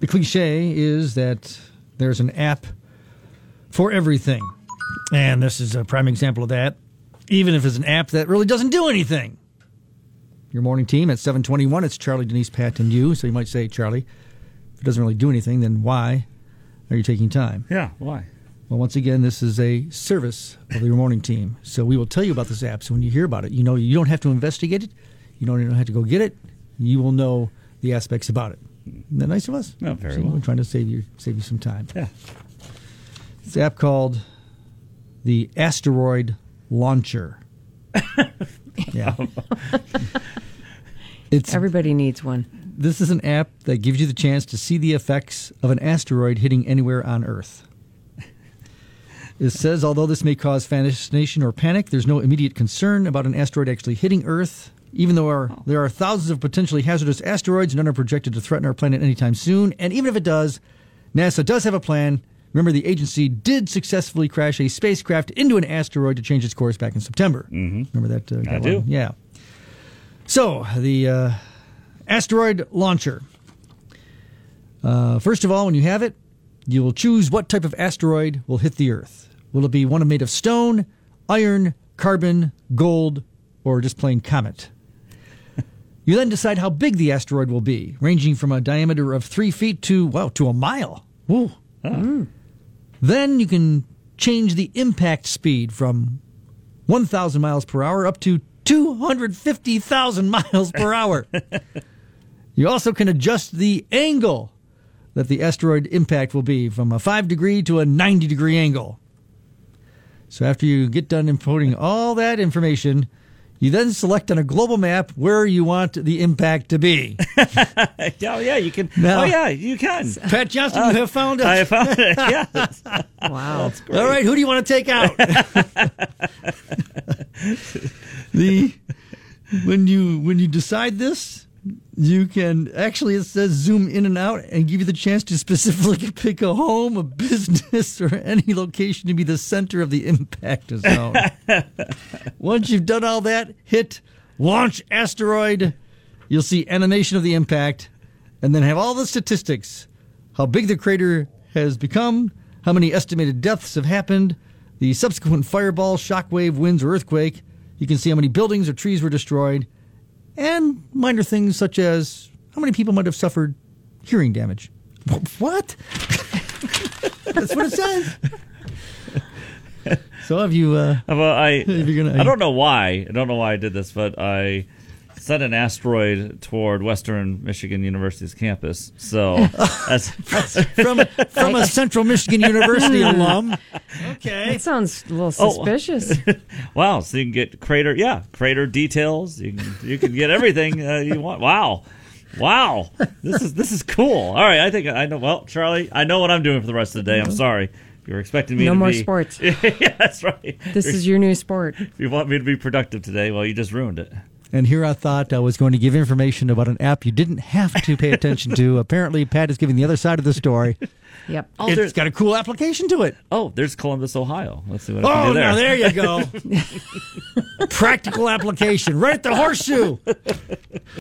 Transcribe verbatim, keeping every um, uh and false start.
the cliche is that there's an app for everything. And this is a prime example of that, even if it's an app that really doesn't do anything. Your morning team at seven twenty-one, it's Charlie, Denise, Pat, and you. So you might say, Charlie, if it doesn't really do anything, then why are you taking time? Yeah, why? Well, once again, this is a service of your morning team. So we will tell you about this app. So when you hear about it, you know you don't have to investigate it. You don't even have to go get it. You will know the aspects about it. Isn't that nice of us? No, very so well. We're trying to save you save you some time. Yeah. It's an app called the Asteroid Launcher. Yeah. It's Everybody needs one. This is an app that gives you the chance to see the effects of an asteroid hitting anywhere on Earth. It says, although this may cause fascination or panic, there's no immediate concern about an asteroid actually hitting Earth, even though our, there are thousands of potentially hazardous asteroids, none are projected to threaten our planet anytime soon. And even if it does, NASA does have a plan. Remember, the agency did successfully crash a spacecraft into an asteroid to change its course back in September. Mm-hmm. Remember that? Uh, that I do. One? Yeah. So, the uh, asteroid launcher. Uh, first of all, when you have it, you will choose what type of asteroid will hit the Earth. Will it be one made of stone, iron, carbon, gold, or just plain comet? You then decide how big the asteroid will be, ranging from a diameter of three feet to, wow, to a mile. Woo. Oh. Mm. Then you can change the impact speed from one thousand miles per hour up to two hundred fifty thousand miles per hour. You also can adjust the angle that the asteroid impact will be from a five degree to a ninety degree angle. So after you get done inputting all that information, you then select on a global map where you want the impact to be. Oh, yeah, you can. Now- oh, yeah, you can. Pat Johnston, you have found it. I found it. Yes. Wow. That's great. All right, who do you want to take out? the when you when you decide this, you can actually, it says zoom in and out and give you the chance to specifically pick a home, a business, or any location to be the center of the impact zone. Once you've done all that, hit launch asteroid. You'll see animation of the impact, and then have all the statistics: how big the crater has become, how many estimated deaths have happened, the subsequent fireball, shockwave, winds, or earthquake. You can see how many buildings or trees were destroyed, and minor things such as how many people might have suffered hearing damage. What? That's what it says. So have you... Uh, Well, I, if you're gonna- I don't know why. I don't know why I did this, but I sent an asteroid toward Western Michigan University's campus. So that's, from, from a Central Michigan University alum. Okay. That sounds a little Oh. suspicious. wow. So you can get crater, yeah, crater details. You can you can get everything uh, you want. Wow, wow. This is this is cool. All right, I think I know. Well, Charlie, I know what I'm doing for the rest of the day. I'm sorry. If you were expecting me No to more be sports. yeah, that's right. This is your new sport. If you want me to be productive today, well, you just ruined it. And here I thought I was going to give information about an app you didn't have to pay attention to. Apparently, Pat is giving the other side of the story. Yep. Oh, It's there's got a cool application to it. oh, there's Columbus, Ohio. Let's see what I can Oh, do there. now there you go. Practical application right at the horseshoe.